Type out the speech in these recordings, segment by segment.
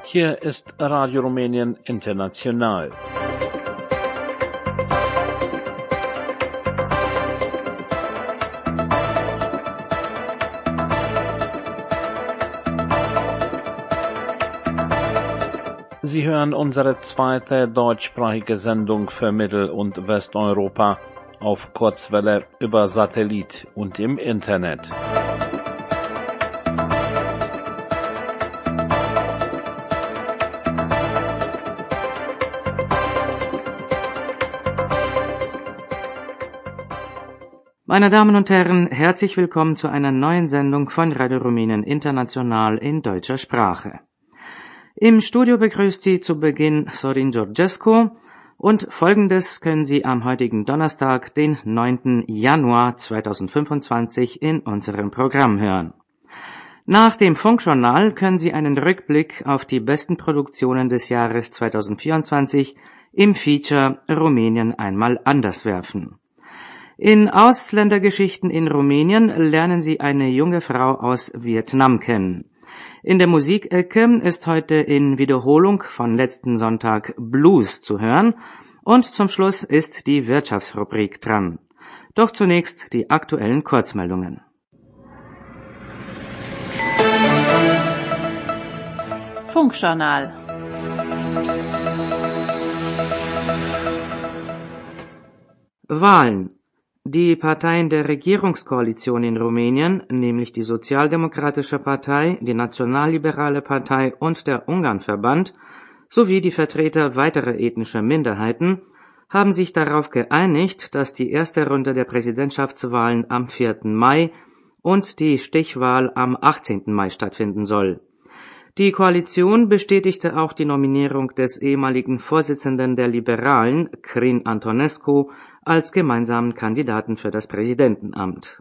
Hier ist Radio Rumänien International. Sie hören unsere zweite deutschsprachige Sendung für Mittel- und Westeuropa auf Kurzwelle über Satellit und im Internet. Meine Damen und Herren, herzlich willkommen zu einer neuen Sendung von Radio Rumänien International in deutscher Sprache. Im Studio begrüßt Sie zu Beginn Sorin Georgescu und Folgendes können Sie am heutigen Donnerstag, den 9. Januar 2025 in unserem Programm hören. Nach dem Funkjournal können Sie einen Rückblick auf die besten Produktionen des Jahres 2024 im Feature Rumänien einmal anders werfen. In Ausländergeschichten in Rumänien lernen Sie eine junge Frau aus Vietnam kennen. In der Musikecke ist heute in Wiederholung von letzten Sonntag Blues zu hören und zum Schluss ist die Wirtschaftsrubrik dran. Doch zunächst die aktuellen Kurzmeldungen. Funkjournal. Wahlen. Die Parteien der Regierungskoalition in Rumänien, nämlich die Sozialdemokratische Partei, die Nationalliberale Partei und der Ungarnverband, sowie die Vertreter weiterer ethnischer Minderheiten, haben sich darauf geeinigt, dass die erste Runde der Präsidentschaftswahlen am 4. Mai und die Stichwahl am 18. Mai stattfinden soll. Die Koalition bestätigte auch die Nominierung des ehemaligen Vorsitzenden der Liberalen, Crin Antonescu, als gemeinsamen Kandidaten für das Präsidentenamt.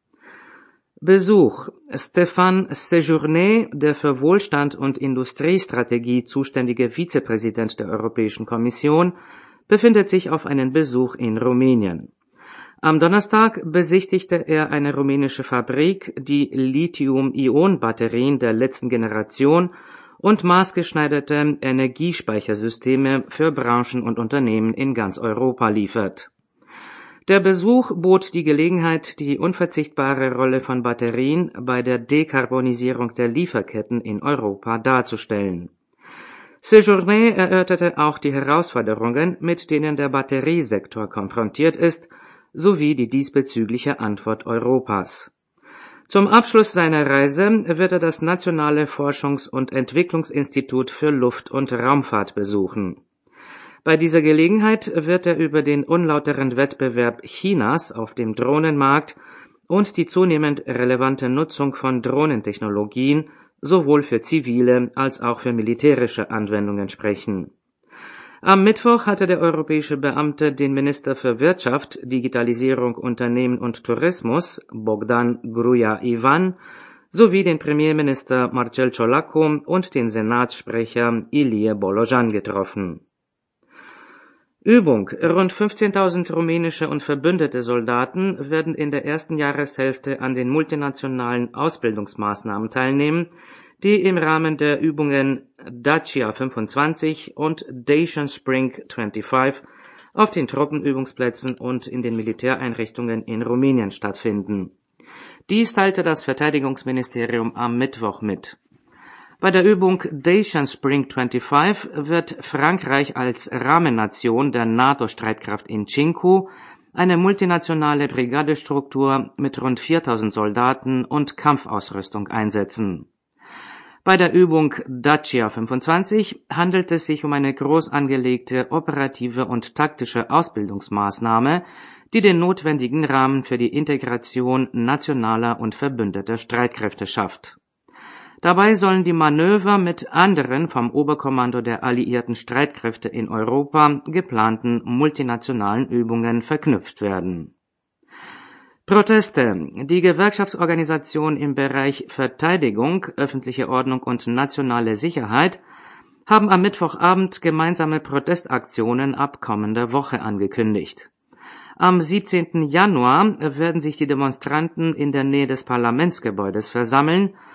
Besuch. Stéphane Séjourné, der für Wohlstand und Industriestrategie zuständige Vizepräsident der Europäischen Kommission, befindet sich auf einen Besuch in Rumänien. Am Donnerstag besichtigte er eine rumänische Fabrik, die Lithium-Ionen-Batterien der letzten Generation und maßgeschneiderte Energiespeichersysteme für Branchen und Unternehmen in ganz Europa liefert. Der Besuch bot die Gelegenheit, die unverzichtbare Rolle von Batterien bei der Dekarbonisierung der Lieferketten in Europa darzustellen. Séjourné erörterte auch die Herausforderungen, mit denen der Batteriesektor konfrontiert ist, sowie die diesbezügliche Antwort Europas. Zum Abschluss seiner Reise wird er das Nationale Forschungs- und Entwicklungsinstitut für Luft- und Raumfahrt besuchen. Bei dieser Gelegenheit wird er über den unlauteren Wettbewerb Chinas auf dem Drohnenmarkt und die zunehmend relevante Nutzung von Drohnentechnologien sowohl für zivile als auch für militärische Anwendungen sprechen. Am Mittwoch hatte der europäische Beamte den Minister für Wirtschaft, Digitalisierung, Unternehmen und Tourismus, Bogdan Gruia-Ivan, sowie den Premierminister Marcel Ciolacu und den Senatssprecher Ilie Bolojan getroffen. Übung. Rund 15.000 rumänische und verbündete Soldaten werden in der ersten Jahreshälfte an den multinationalen Ausbildungsmaßnahmen teilnehmen, die im Rahmen der Übungen Dacia 25 und Dacian Spring 25 auf den Truppenübungsplätzen und in den Militäreinrichtungen in Rumänien stattfinden. Dies teilte das Verteidigungsministerium am Mittwoch mit. Bei der Übung Dacian Spring 25 wird Frankreich als Rahmennation der NATO-Streitkraft in Cincu eine multinationale Brigadestruktur mit rund 4.000 Soldaten und Kampfausrüstung einsetzen. Bei der Übung Dacia 25 handelt es sich um eine groß angelegte operative und taktische Ausbildungsmaßnahme, die den notwendigen Rahmen für die Integration nationaler und verbündeter Streitkräfte schafft. Dabei sollen die Manöver mit anderen vom Oberkommando der alliierten Streitkräfte in Europa geplanten multinationalen Übungen verknüpft werden. Proteste. Die Gewerkschaftsorganisationen im Bereich Verteidigung, öffentliche Ordnung und nationale Sicherheit haben am Mittwochabend gemeinsame Protestaktionen ab kommender Woche angekündigt. Am 17. Januar werden sich die Demonstranten in der Nähe des Parlamentsgebäudes versammeln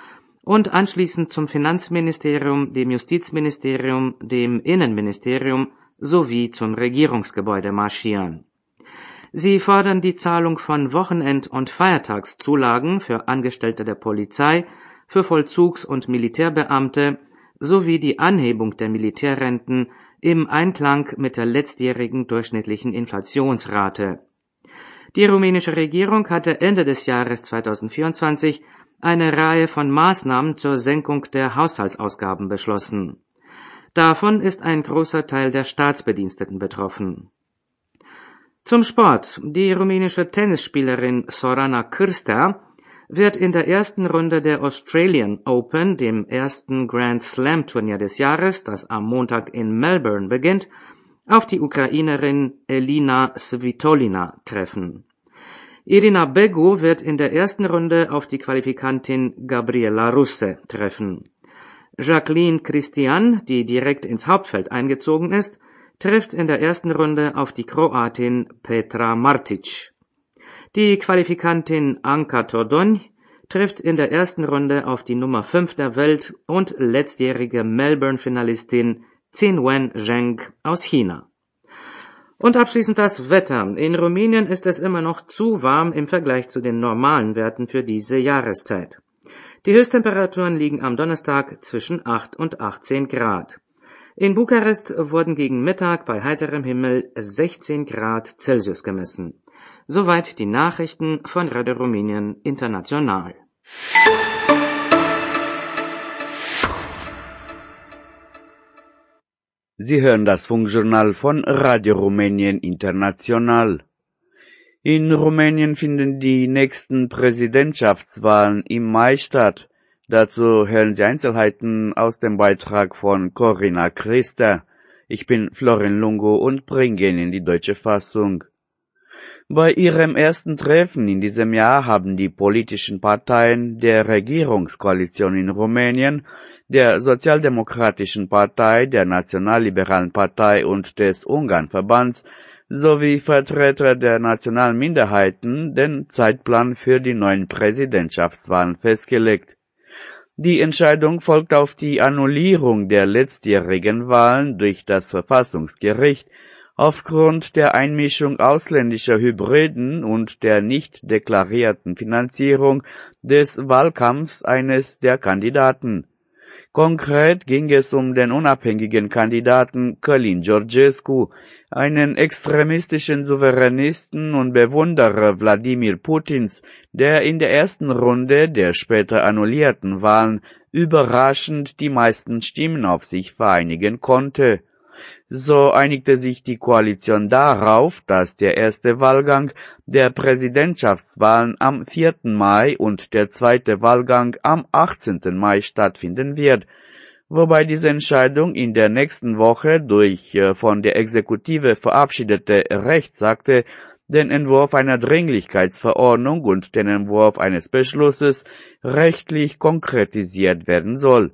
und anschließend zum Finanzministerium, dem Justizministerium, dem Innenministerium sowie zum Regierungsgebäude marschieren. Sie fordern die Zahlung von Wochenend- und Feiertagszulagen für Angestellte der Polizei, für Vollzugs- und Militärbeamte sowie die Anhebung der Militärrenten im Einklang mit der letztjährigen durchschnittlichen Inflationsrate. Die rumänische Regierung hatte Ende des Jahres 2024 eine Reihe von Maßnahmen zur Senkung der Haushaltsausgaben beschlossen. Davon ist ein großer Teil der Staatsbediensteten betroffen. Zum Sport. Die rumänische Tennisspielerin Sorana Cârstea wird in der ersten Runde der Australian Open, dem ersten Grand Slam Turnier des Jahres, das am Montag in Melbourne beginnt, auf die Ukrainerin Elina Svitolina treffen. Irina Begu wird in der ersten Runde auf die Qualifikantin Gabriela Russe treffen. Jacqueline Christian, die direkt ins Hauptfeld eingezogen ist, trifft in der ersten Runde auf die Kroatin Petra Martic. Die Qualifikantin Anka Todonj trifft in der ersten Runde auf die Nummer 5 der Welt und letztjährige Melbourne-Finalistin Qinwen Zheng aus China. Und abschließend das Wetter. In Rumänien ist es immer noch zu warm im Vergleich zu den normalen Werten für diese Jahreszeit. Die Höchsttemperaturen liegen am Donnerstag zwischen 8 und 18 Grad. In Bukarest wurden gegen Mittag bei heiterem Himmel 16 Grad Celsius gemessen. Soweit die Nachrichten von Radio Rumänien International. Sie hören das Funkjournal von Radio Rumänien International. In Rumänien finden die nächsten Präsidentschaftswahlen im Mai statt. Dazu hören Sie Einzelheiten aus dem Beitrag von Corina Christa. Ich bin Florin Lungo und bringe Ihnen die deutsche Fassung. Bei ihrem ersten Treffen in diesem Jahr haben die politischen Parteien der Regierungskoalition in Rumänien, der Sozialdemokratischen Partei, der Nationalliberalen Partei und des Ungarnverbands sowie Vertreter der nationalen Minderheiten den Zeitplan für die neuen Präsidentschaftswahlen festgelegt. Die Entscheidung folgt auf die Annullierung der letztjährigen Wahlen durch das Verfassungsgericht aufgrund der Einmischung ausländischer Hybriden und der nicht deklarierten Finanzierung des Wahlkampfs eines der Kandidaten. Konkret ging es um den unabhängigen Kandidaten Călin Georgescu, einen extremistischen Souveränisten und Bewunderer Wladimir Putins, der in der ersten Runde der später annullierten Wahlen überraschend die meisten Stimmen auf sich vereinigen konnte. So einigte sich die Koalition darauf, dass der erste Wahlgang der Präsidentschaftswahlen am 4. Mai und der zweite Wahlgang am 18. Mai stattfinden wird, wobei diese Entscheidung in der nächsten Woche durch von der Exekutive verabschiedete Rechtsakte, den Entwurf einer Dringlichkeitsverordnung und den Entwurf eines Beschlusses rechtlich konkretisiert werden soll.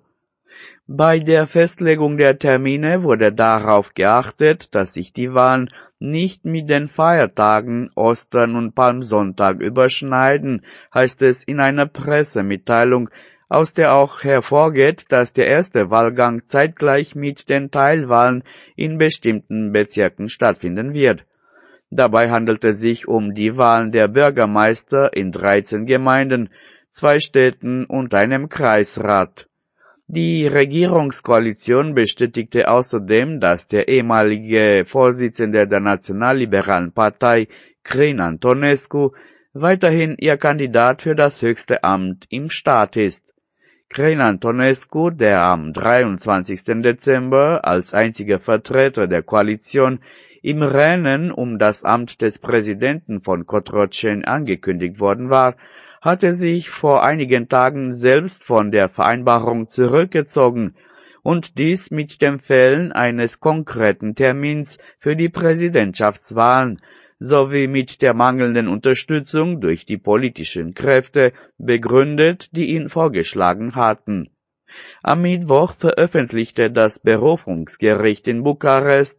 Bei der Festlegung der Termine wurde darauf geachtet, dass sich die Wahlen nicht mit den Feiertagen Ostern und Palmsonntag überschneiden, heißt es in einer Pressemitteilung, aus der auch hervorgeht, dass der erste Wahlgang zeitgleich mit den Teilwahlen in bestimmten Bezirken stattfinden wird. Dabei handelt es sich um die Wahlen der Bürgermeister in 13 Gemeinden, 2 Städten und einem Kreisrat. Die Regierungskoalition bestätigte außerdem, dass der ehemalige Vorsitzende der Nationalliberalen Partei, Crin Antonescu, weiterhin ihr Kandidat für das höchste Amt im Staat ist. Crin Antonescu, der am 23. Dezember als einziger Vertreter der Koalition im Rennen um das Amt des Präsidenten von Cotroceni angekündigt worden war, hatte sich vor einigen Tagen selbst von der Vereinbarung zurückgezogen und dies mit dem Fehlen eines konkreten Termins für die Präsidentschaftswahlen sowie mit der mangelnden Unterstützung durch die politischen Kräfte begründet, die ihn vorgeschlagen hatten. Am Mittwoch veröffentlichte das Berufungsgericht in Bukarest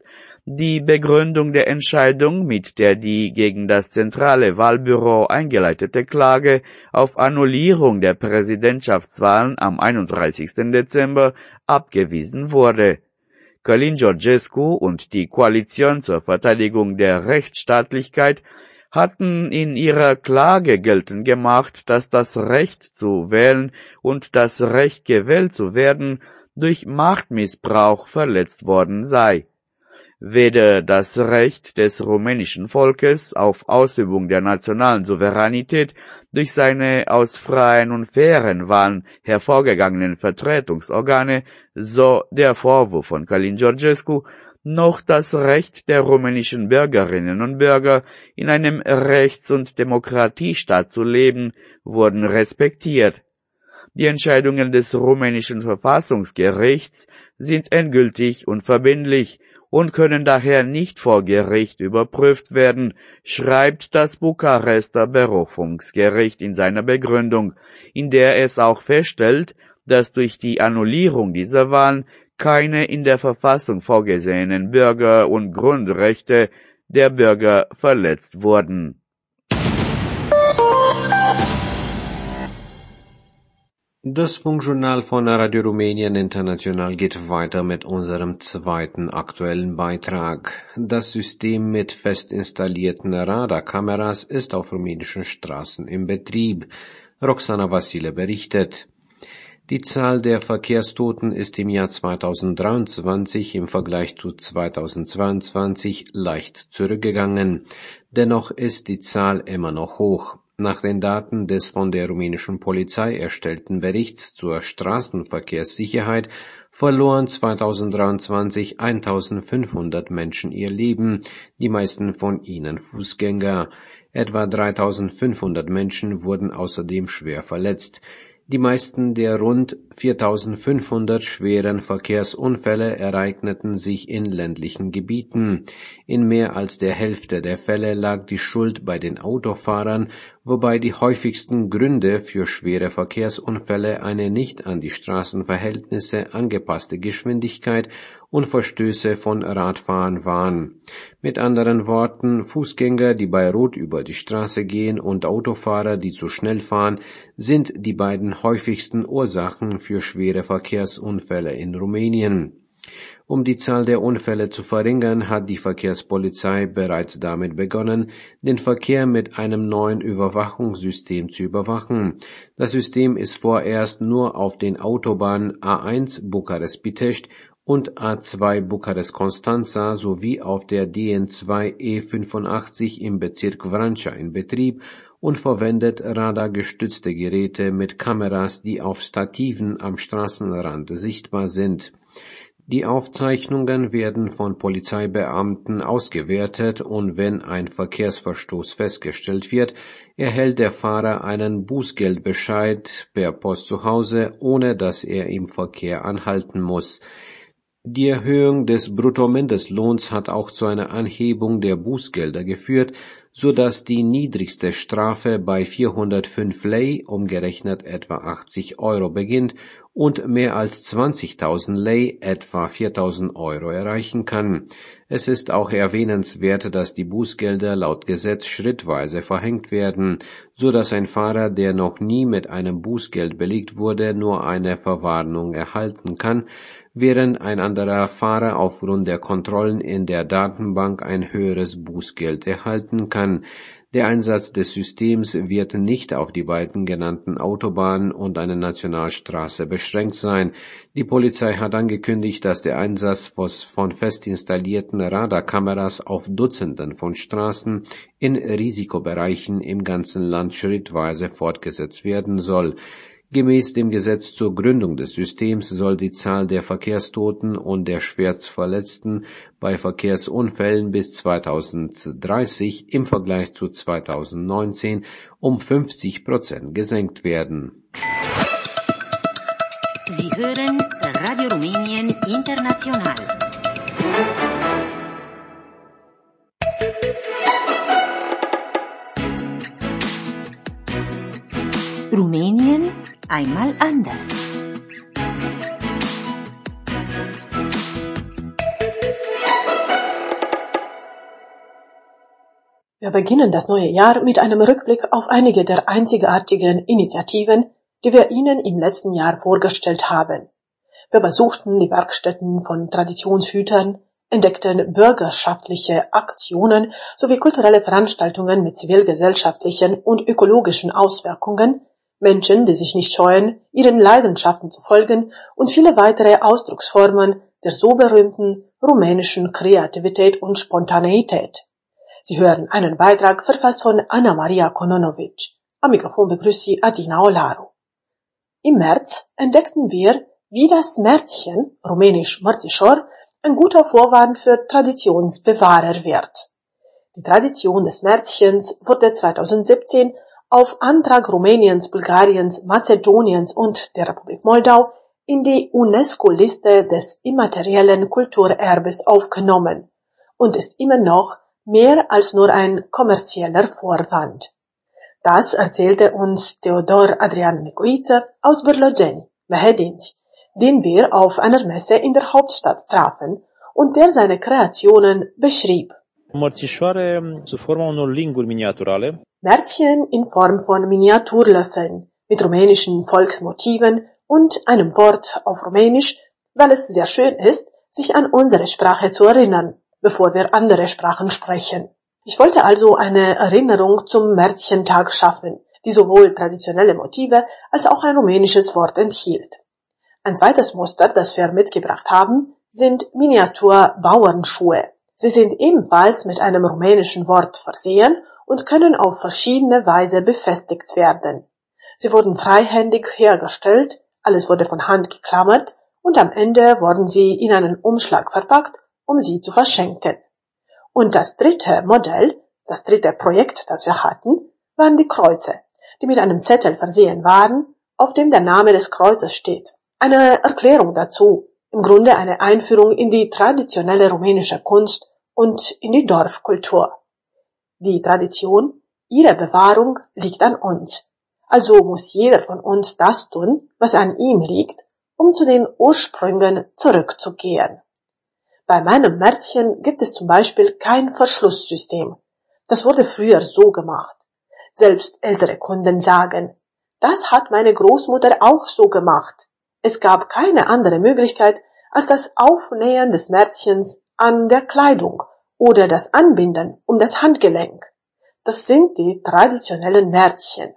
Die Begründung der Entscheidung, mit der die gegen das zentrale Wahlbüro eingeleitete Klage auf Annullierung der Präsidentschaftswahlen am 31. Dezember abgewiesen wurde. Călin Georgescu und die Koalition zur Verteidigung der Rechtsstaatlichkeit hatten in ihrer Klage geltend gemacht, dass das Recht zu wählen und das Recht gewählt zu werden durch Machtmissbrauch verletzt worden sei. Weder das Recht des rumänischen Volkes auf Ausübung der nationalen Souveränität durch seine aus freien und fairen Wahlen hervorgegangenen Vertretungsorgane, so der Vorwurf von Călin Georgescu, noch das Recht der rumänischen Bürgerinnen und Bürger, in einem Rechts- und Demokratiestaat zu leben, wurden respektiert. Die Entscheidungen des rumänischen Verfassungsgerichts sind endgültig und verbindlich und können daher nicht vor Gericht überprüft werden, schreibt das Bukarester Berufungsgericht in seiner Begründung, in der es auch feststellt, dass durch die Annullierung dieser Wahlen keine in der Verfassung vorgesehenen Bürger- und Grundrechte der Bürger verletzt wurden. Das Funkjournal von Radio Rumänien International geht weiter mit unserem zweiten aktuellen Beitrag. Das System mit fest installierten Radarkameras ist auf rumänischen Straßen im Betrieb. Roxana Vasile berichtet. Die Zahl der Verkehrstoten ist im Jahr 2023 im Vergleich zu 2022 leicht zurückgegangen. Dennoch ist die Zahl immer noch hoch. Nach den Daten des von der rumänischen Polizei erstellten Berichts zur Straßenverkehrssicherheit verloren 2023 1500 Menschen ihr Leben, die meisten von ihnen Fußgänger. Etwa 3500 Menschen wurden außerdem schwer verletzt. Die meisten der rund 4500 schweren Verkehrsunfälle ereigneten sich in ländlichen Gebieten. In mehr als der Hälfte der Fälle lag die Schuld bei den Autofahrern, wobei die häufigsten Gründe für schwere Verkehrsunfälle eine nicht an die Straßenverhältnisse angepasste Geschwindigkeit und Verstöße von Radfahrern waren. Mit anderen Worten, Fußgänger, die bei Rot über die Straße gehen, und Autofahrer, die zu schnell fahren, sind die beiden häufigsten Ursachen für schwere Verkehrsunfälle in Rumänien. Um die Zahl der Unfälle zu verringern, hat die Verkehrspolizei bereits damit begonnen, den Verkehr mit einem neuen Überwachungssystem zu überwachen. Das System ist vorerst nur auf den Autobahnen A1 Bukarest-Pitești und A2 Bukarest-Constanța sowie auf der DN2 E85 im Bezirk Vrancea in Betrieb und verwendet radargestützte Geräte mit Kameras, die auf Stativen am Straßenrand sichtbar sind. Die Aufzeichnungen werden von Polizeibeamten ausgewertet und wenn ein Verkehrsverstoß festgestellt wird, erhält der Fahrer einen Bußgeldbescheid per Post zu Hause, ohne dass er im Verkehr anhalten muss. Die Erhöhung des Bruttomindestlohns hat auch zu einer Anhebung der Bußgelder geführt, so dass die niedrigste Strafe bei 405 lei, umgerechnet etwa 80 Euro, beginnt und mehr als 20.000 lei, etwa 4.000 Euro, erreichen kann. Es ist auch erwähnenswert, dass die Bußgelder laut Gesetz schrittweise verhängt werden, so dass ein Fahrer, der noch nie mit einem Bußgeld belegt wurde, nur eine Verwarnung erhalten kann, während ein anderer Fahrer aufgrund der Kontrollen in der Datenbank ein höheres Bußgeld erhalten kann. Der Einsatz des Systems wird nicht auf die beiden genannten Autobahnen und eine Nationalstraße beschränkt sein. Die Polizei hat angekündigt, dass der Einsatz von fest installierten Radarkameras auf Dutzenden von Straßen in Risikobereichen im ganzen Land schrittweise fortgesetzt werden soll. Gemäß dem Gesetz zur Gründung des Systems soll die Zahl der Verkehrstoten und der Schwerstverletzten bei Verkehrsunfällen bis 2030 im Vergleich zu 2019 um 50% gesenkt werden. Sie hören Radio Rumänien International. Rumänien einmal anders. Wir beginnen das neue Jahr mit einem Rückblick auf einige der einzigartigen Initiativen, die wir Ihnen im letzten Jahr vorgestellt haben. Wir besuchten die Werkstätten von Traditionshütern, entdeckten bürgerschaftliche Aktionen sowie kulturelle Veranstaltungen mit zivilgesellschaftlichen und ökologischen Auswirkungen, Menschen, die sich nicht scheuen, ihren Leidenschaften zu folgen und viele weitere Ausdrucksformen der so berühmten rumänischen Kreativität und Spontaneität. Sie hören einen Beitrag verfasst von Anna Maria Kononovic. Am Mikrofon begrüßt Sie Adina Olaru. Im März entdeckten wir, wie das Märzchen, rumänisch Mărțișor, ein guter Vorwand für Traditionsbewahrer wird. Die Tradition des Märzchens wurde 2017 auf Antrag Rumäniens, Bulgariens, Mazedoniens und der Republik Moldau in die UNESCO-Liste des immateriellen Kulturerbes aufgenommen und ist immer noch mehr als nur ein kommerzieller Vorwand. Das erzählte uns Teodor Adrian Negoiță aus Bârlăgeni, Mehedinți, den wir auf einer Messe in der Hauptstadt trafen und der seine Kreationen beschrieb. Mărțișoare sub forma unor linguri miniaturale. Märzchen in Form von Miniaturlöffeln mit rumänischen Volksmotiven und einem Wort auf Rumänisch, weil es sehr schön ist, sich an unsere Sprache zu erinnern, bevor wir andere Sprachen sprechen. Ich wollte also eine Erinnerung zum Märzchentag schaffen, die sowohl traditionelle Motive als auch ein rumänisches Wort enthielt. Ein zweites Muster, das wir mitgebracht haben, sind Miniatur-Bauernschuhe. Sie sind ebenfalls mit einem rumänischen Wort versehen und können auf verschiedene Weise befestigt werden. Sie wurden freihändig hergestellt, alles wurde von Hand geklammert und am Ende wurden sie in einen Umschlag verpackt, um sie zu verschenken. Und das dritte Modell, das dritte Projekt, das wir hatten, waren die Kreuze, die mit einem Zettel versehen waren, auf dem der Name des Kreuzes steht. Eine Erklärung dazu, im Grunde eine Einführung in die traditionelle rumänische Kunst und in die Dorfkultur. Die Tradition, ihre Bewahrung liegt an uns. Also muss jeder von uns das tun, was an ihm liegt, um zu den Ursprüngen zurückzugehen. Bei meinem Märzchen gibt es zum Beispiel kein Verschlusssystem. Das wurde früher so gemacht. Selbst ältere Kunden sagen, das hat meine Großmutter auch so gemacht. Es gab keine andere Möglichkeit als das Aufnähen des Märzchens an der Kleidung oder das Anbinden um das Handgelenk. Das sind die traditionellen Märzchen.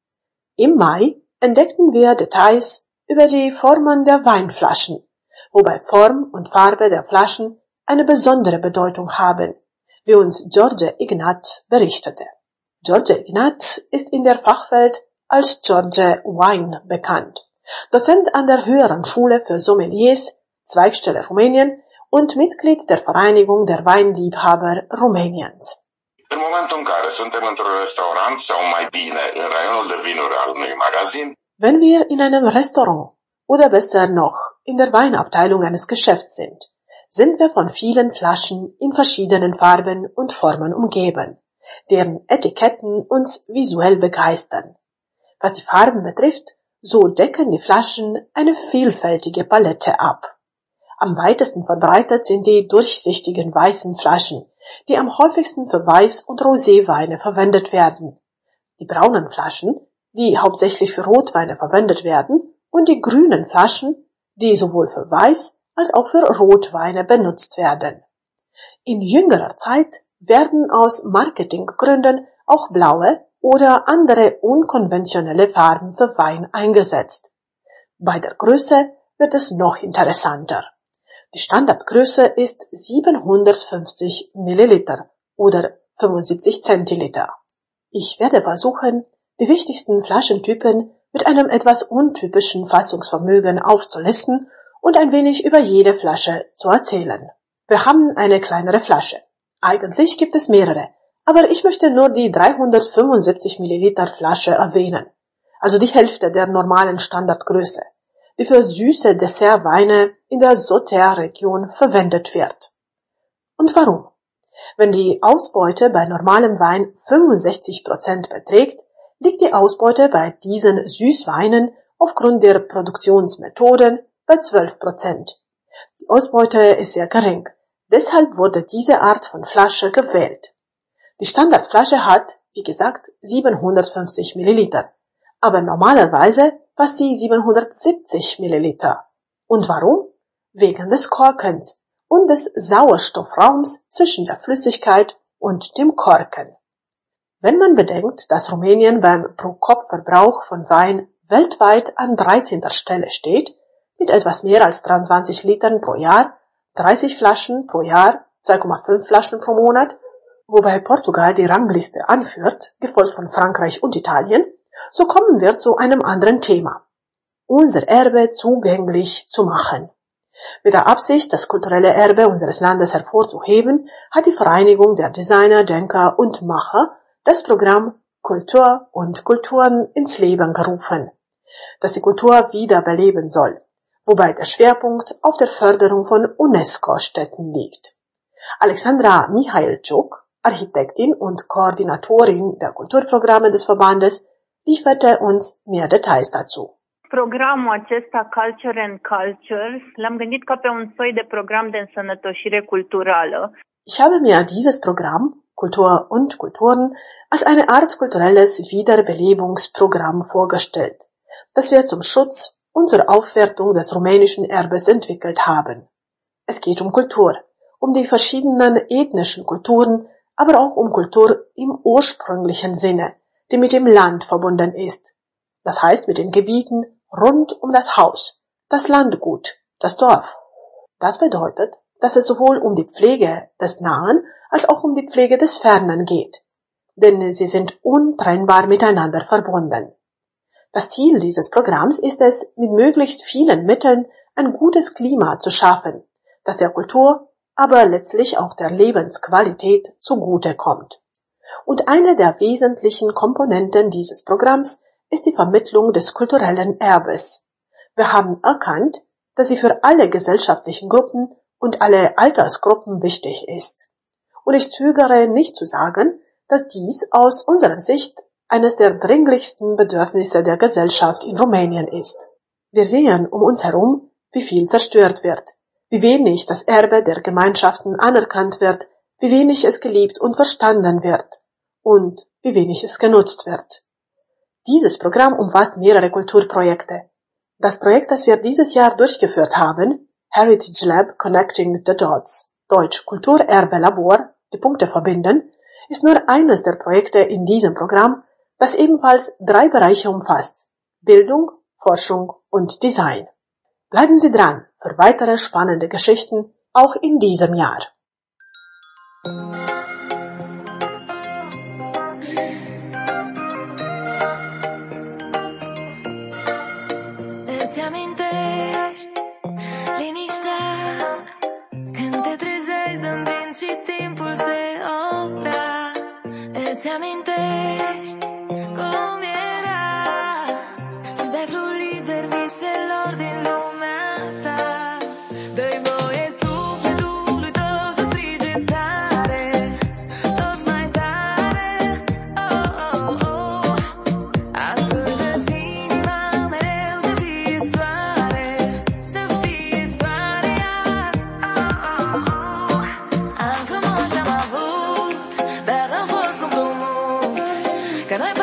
Im Mai entdeckten wir Details über die Formen der Weinflaschen, wobei Form und Farbe der Flaschen eine besondere Bedeutung haben, wie uns George Ignat berichtete. George Ignat ist in der Fachwelt als George Wine bekannt, Dozent an der Höheren Schule für Sommeliers, Zweigstelle Rumänien und Mitglied der Vereinigung der Weinliebhaber Rumäniens. În momentul în care suntem într-un restaurant sau mai bine în raionul de vinuri al unui magazin, wenn wir in einem Restaurant oder besser noch in der Weinabteilung eines Geschäfts sind wir von vielen Flaschen in verschiedenen Farben und Formen umgeben, deren Etiketten uns visuell begeistern. Was die Farben betrifft, so decken die Flaschen eine vielfältige Palette ab. Am weitesten verbreitet sind die durchsichtigen weißen Flaschen, die am häufigsten für Weiß- und Roséweine verwendet werden. Die braunen Flaschen, die hauptsächlich für Rotweine verwendet werden, und die grünen Flaschen, die sowohl für Weiß- als auch für Rotweine benutzt werden. In jüngerer Zeit werden aus Marketinggründen auch blaue oder andere unkonventionelle Farben für Wein eingesetzt. Bei der Größe wird es noch interessanter. Die Standardgröße ist 750 Milliliter oder 75 Zentiliter. Ich werde versuchen, die wichtigsten Flaschentypen mit einem etwas untypischen Fassungsvermögen aufzulisten und ein wenig über jede Flasche zu erzählen. Wir haben eine kleinere Flasche. Eigentlich gibt es mehrere, aber ich möchte nur die 375 Milliliter Flasche erwähnen, also die Hälfte der normalen Standardgröße, die für süße Dessertweine in der Sauterre-Region verwendet wird. Und warum? Wenn die Ausbeute bei normalem Wein 65% beträgt, liegt die Ausbeute bei diesen Süßweinen aufgrund der Produktionsmethoden bei 12%. Die Ausbeute ist sehr gering, deshalb wurde diese Art von Flasche gewählt. Die Standardflasche hat, wie gesagt, 750 Milliliter, aber normalerweise fast sie 770 Milliliter. Und warum? Wegen des Korkens und des Sauerstoffraums zwischen der Flüssigkeit und dem Korken. Wenn man bedenkt, dass Rumänien beim Pro-Kopf-Verbrauch von Wein weltweit an 13. Stelle steht, mit etwas mehr als 23 Litern pro Jahr, 30 Flaschen pro Jahr, 2,5 Flaschen pro Monat, wobei Portugal die Rangliste anführt, gefolgt von Frankreich und Italien, so kommen wir zu einem anderen Thema. Unser Erbe zugänglich zu machen. Mit der Absicht, das kulturelle Erbe unseres Landes hervorzuheben, hat die Vereinigung der Designer, Denker und Macher das Programm Kultur und Kulturen ins Leben gerufen, das die Kultur wiederbeleben soll, wobei der Schwerpunkt auf der Förderung von UNESCO-Städten liegt. Alexandra Mihailczuk, Architektin und Koordinatorin der Kulturprogramme des Verbandes, lieferte uns mehr Details dazu. Programul acesta Culture and Cultures l-am gândit ca pe un soi de program de însănătoșire culturală. Ich habe mir dieses Programm Kultur und Kulturen als eine Art kulturelles Wiederbelebungsprogramm vorgestellt, das wir zum Schutz und zur Aufwertung des rumänischen Erbes entwickelt haben. Es geht um Kultur, um die verschiedenen ethnischen Kulturen, aber auch um Kultur im ursprünglichen Sinne, die mit dem Land verbunden ist. Das heißt mit den Gebieten rund um das Haus, das Landgut, das Dorf. Das bedeutet, dass es sowohl um die Pflege des Nahen als auch um die Pflege des Fernen geht, denn sie sind untrennbar miteinander verbunden. Das Ziel dieses Programms ist es, mit möglichst vielen Mitteln ein gutes Klima zu schaffen, das der Kultur, aber letztlich auch der Lebensqualität zugutekommt. Und eine der wesentlichen Komponenten dieses Programms ist die Vermittlung des kulturellen Erbes. Wir haben erkannt, dass sie für alle gesellschaftlichen Gruppen und alle Altersgruppen wichtig ist. Und ich zögere nicht zu sagen, dass dies aus unserer Sicht eines der dringlichsten Bedürfnisse der Gesellschaft in Rumänien ist. Wir sehen um uns herum, wie viel zerstört wird, wie wenig das Erbe der Gemeinschaften anerkannt wird, wie wenig es geliebt und verstanden wird und wie wenig es genutzt wird. Dieses Programm umfasst mehrere Kulturprojekte. Das Projekt, das wir dieses Jahr durchgeführt haben, Heritage Lab Connecting the Dots, Deutsch Kulturerbe Labor, die Punkte verbinden, ist nur eines der Projekte in diesem Programm, das ebenfalls 3 Bereiche umfasst: Bildung, Forschung und Design. Bleiben Sie dran für weitere spannende Geschichten, auch in diesem Jahr. Îți amintești liniștea când te trezeai zâmbind și timpul se oprea? Îți amintești cum era să dai flori liber viselor din lumea ta? Dă-i voie sufletului tău să strige tare, tot mai tare, oh, oh, oh. Ascultă-ți inima mereu să fie soare, să fie soare iar, oh, oh, oh. Am frumos și am avut, dar am fost cum pământ, că noi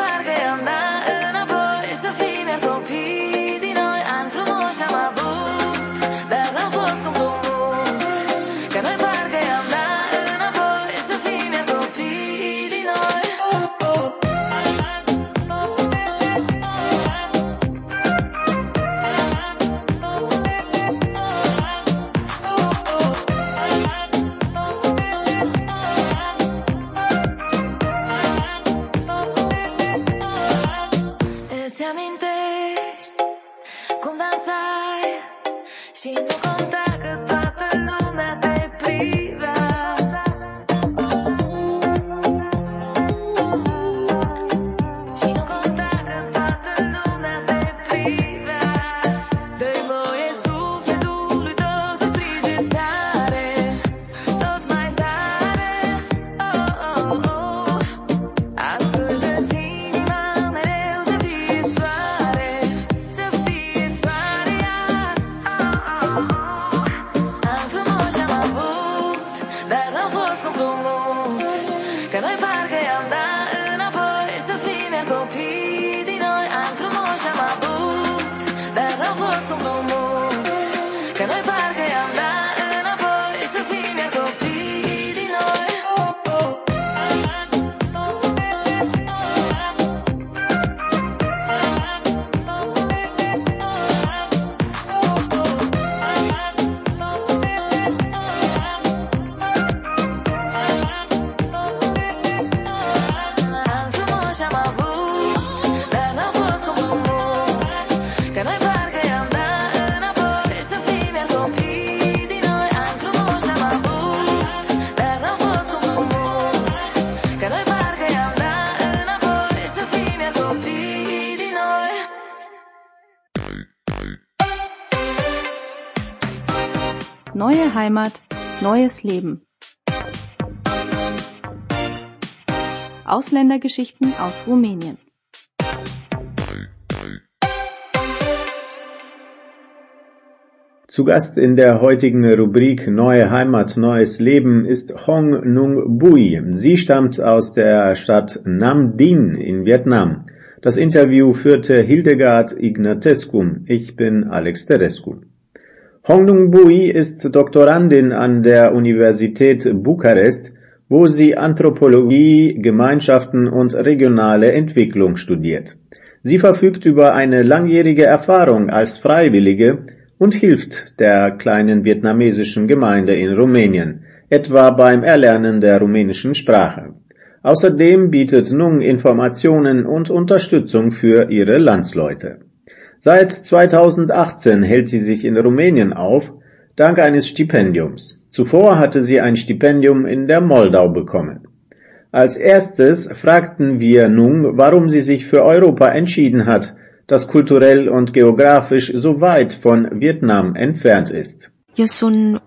Că noi parcă i-am dat înapoi să fim iar copii din noi. Am frumos și am avut, dar n-au fost cum frumos. Că noi parcă i-am dat înapoi să fim iar copii din noi. Neue Heimat, neues Leben. Ausländergeschichten aus Rumänien. Zu Gast in der heutigen Rubrik Neue Heimat, neues Leben ist Hong Nung Bui. Sie stammt aus der Stadt Nam Dinh in Vietnam. Das Interview führte Hildegard Ignatescu. Ich bin Alex Terescu. Hong Nung Bui ist Doktorandin an der Universität Bukarest, wo sie Anthropologie, Gemeinschaften und regionale Entwicklung studiert. Sie verfügt über eine langjährige Erfahrung als Freiwillige und hilft der kleinen vietnamesischen Gemeinde in Rumänien, etwa beim Erlernen der rumänischen Sprache. Außerdem bietet Nung Informationen und Unterstützung für ihre Landsleute. Seit 2018 hält sie sich in Rumänien auf, dank eines Stipendiums. Zuvor hatte sie ein Stipendium in der Moldau bekommen. Als erstes fragten wir Nung, warum sie sich für Europa entschieden hat, das kulturell und geografisch so weit von Vietnam entfernt ist. Ich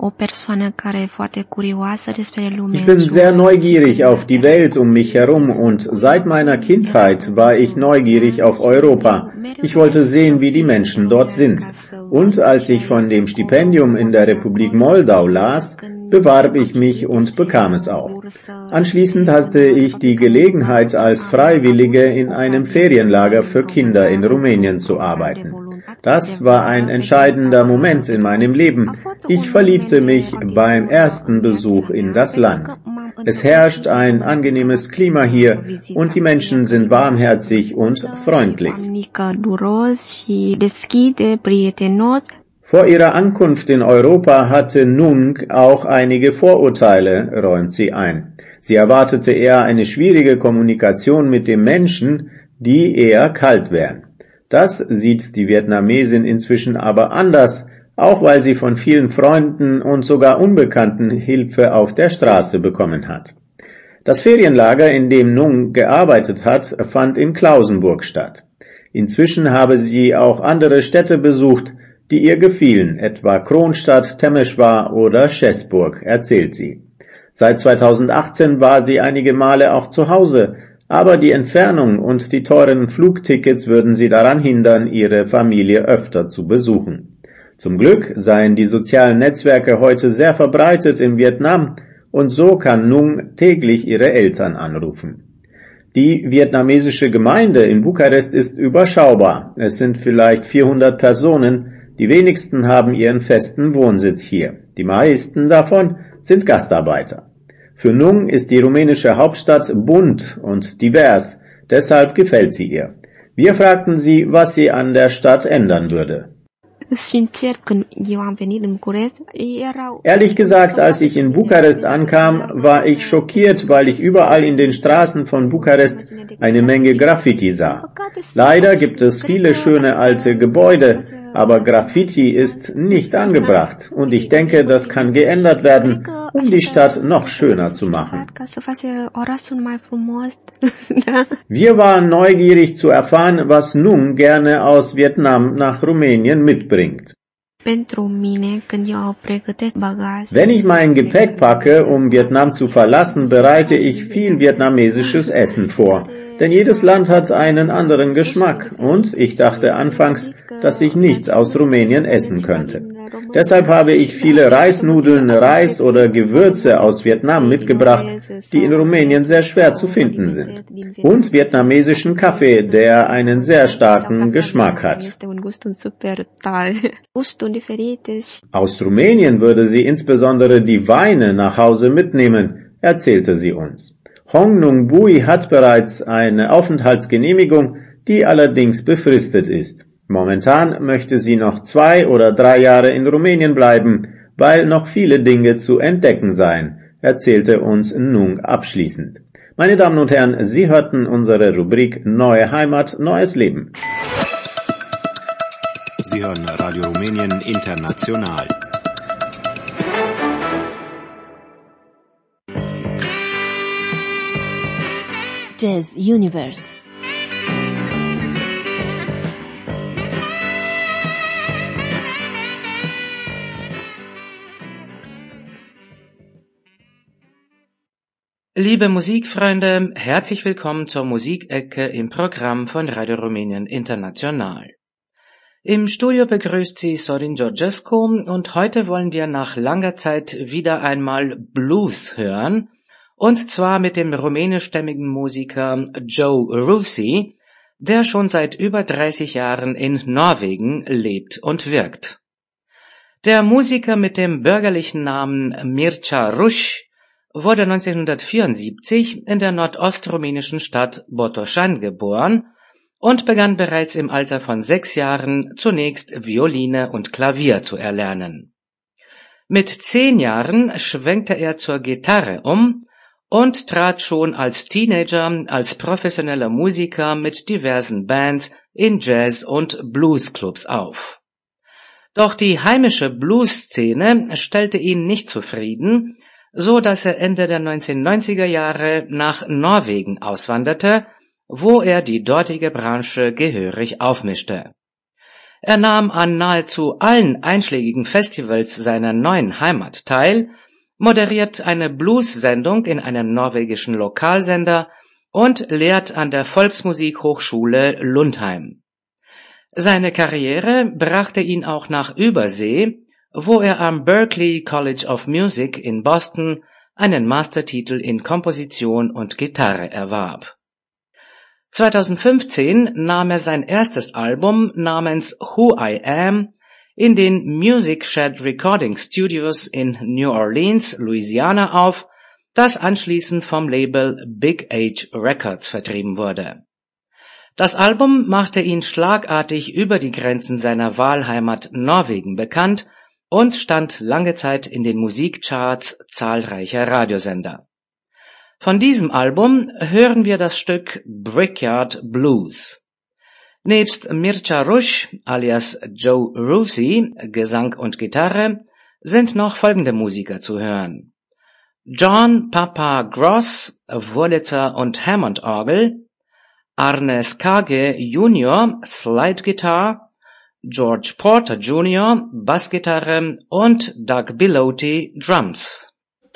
bin sehr neugierig auf die Welt um mich herum und seit meiner Kindheit war ich neugierig auf Europa. Ich wollte sehen, wie die Menschen dort sind. Und als ich von dem Stipendium in der Republik Moldau las, bewarb ich mich und bekam es auch. Anschließend hatte ich die Gelegenheit, als Freiwillige in einem Ferienlager für Kinder in Rumänien zu arbeiten. Das war ein entscheidender Moment in meinem Leben. Ich verliebte mich beim ersten Besuch in das Land. Es herrscht ein angenehmes Klima hier und die Menschen sind warmherzig und freundlich. Vor ihrer Ankunft in Europa hatte Nung auch einige Vorurteile, räumt sie ein. Sie erwartete eher eine schwierige Kommunikation mit den Menschen, die eher kalt wären. Das sieht die Vietnamesin inzwischen aber anders, auch weil sie von vielen Freunden und sogar Unbekannten Hilfe auf der Straße bekommen hat. Das Ferienlager, in dem Nung gearbeitet hat, fand in Klausenburg statt. Inzwischen habe sie auch andere Städte besucht, die ihr gefielen, etwa Kronstadt, Temeswar oder Schäßburg, erzählt sie. Seit 2018 war sie einige Male auch zu Hause, aber die Entfernung und die teuren Flugtickets würden sie daran hindern, ihre Familie öfter zu besuchen. Zum Glück seien die sozialen Netzwerke heute sehr verbreitet in Vietnam und so kann Nung täglich ihre Eltern anrufen. Die vietnamesische Gemeinde in Bukarest ist überschaubar. Es sind vielleicht 400 Personen, die wenigsten haben ihren festen Wohnsitz hier. Die meisten davon sind Gastarbeiter. Für Nung ist die rumänische Hauptstadt bunt und divers, deshalb gefällt sie ihr. Wir fragten sie, was sie an der Stadt ändern würde. Ehrlich gesagt, als ich in Bukarest ankam, war ich schockiert, weil ich überall in den Straßen von Bukarest eine Menge Graffiti sah. Leider gibt es viele schöne alte Gebäude, aber Graffiti ist nicht angebracht und ich denke, das kann geändert werden, um die Stadt noch schöner zu machen. Wir waren neugierig zu erfahren, was Nung gerne aus Vietnam nach Rumänien mitbringt. Wenn ich mein Gepäck packe, um Vietnam zu verlassen, bereite ich viel vietnamesisches Essen vor. Denn jedes Land hat einen anderen Geschmack und ich dachte anfangs, dass ich nichts aus Rumänien essen könnte. Deshalb habe ich viele Reisnudeln, Reis oder Gewürze aus Vietnam mitgebracht, die in Rumänien sehr schwer zu finden sind. Und vietnamesischen Kaffee, der einen sehr starken Geschmack hat. Aus Rumänien würde sie insbesondere die Weine nach Hause mitnehmen, erzählte sie uns. Hong Nung Bui hat bereits eine Aufenthaltsgenehmigung, die allerdings befristet ist. Momentan möchte sie noch 2 oder 3 Jahre in Rumänien bleiben, weil noch viele Dinge zu entdecken seien, erzählte uns Nung abschließend. Meine Damen und Herren, Sie hörten unsere Rubrik Neue Heimat, neues Leben. Sie hören Radio Rumänien International. Jazz Universe. Liebe Musikfreunde, herzlich willkommen zur Musikecke im Programm von Radio Rumänien International. Im Studio begrüßt Sie Sorin Georgescu und heute wollen wir nach langer Zeit wieder einmal Blues hören, und zwar mit dem rumänischstämmigen Musiker Joe Rusi, der schon seit über 30 Jahren in Norwegen lebt und wirkt. Der Musiker mit dem bürgerlichen Namen Mircea Rush wurde 1974 in der nordostrumänischen Stadt Botoșani geboren und begann bereits im Alter von 6 Jahren zunächst Violine und Klavier zu erlernen. Mit 10 Jahren schwenkte er zur Gitarre um und trat schon als Teenager als professioneller Musiker mit diversen Bands in Jazz- und Bluesclubs auf. Doch die heimische Blues-Szene stellte ihn nicht zufrieden, so dass er Ende der 1990er Jahre nach Norwegen auswanderte, wo er die dortige Branche gehörig aufmischte. Er nahm an nahezu allen einschlägigen Festivals seiner neuen Heimat teil, moderiert eine Blues-Sendung in einem norwegischen Lokalsender und lehrt an der Volksmusikhochschule Lundheim. Seine Karriere brachte ihn auch nach Übersee, wo er am Berklee College of Music in Boston einen Mastertitel in Komposition und Gitarre erwarb. 2015 nahm er sein erstes Album namens Who I Am in den Music Shed Recording Studios in New Orleans, Louisiana auf, das anschließend vom Label Big H Records vertrieben wurde. Das Album machte ihn schlagartig über die Grenzen seiner Wahlheimat Norwegen bekannt und stand lange Zeit in den Musikcharts zahlreicher Radiosender. Von diesem Album hören wir das Stück Brickyard Blues. Nebst Mircea Rush alias Joe Rusi, Gesang und Gitarre, sind noch folgende Musiker zu hören: John Papa Gross, Wurlitzer und Hammond-Orgel, Arne Skage Jr., Slide Guitar, George Porter Jr., Bassgitarre und Doug Bilotti, Drums.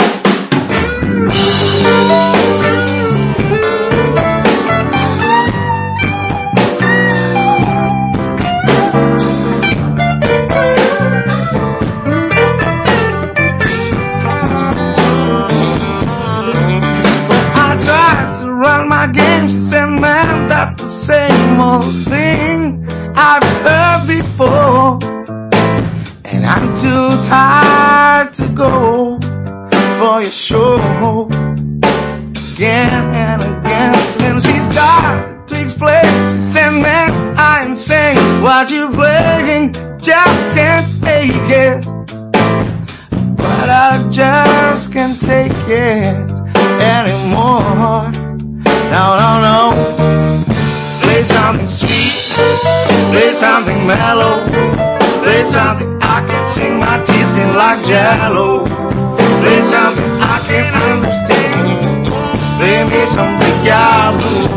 She said, man, that's the same old thing I've heard before, and I'm too tired to go for your show again and again. And she started to explain. She said, man, I'm saying what you're playing just can't take it, but I just can't take it anymore. No, play something sweet, play something mellow, play something I can sing my teeth in like jello, play something I can understand, play me some Brickyard Blues,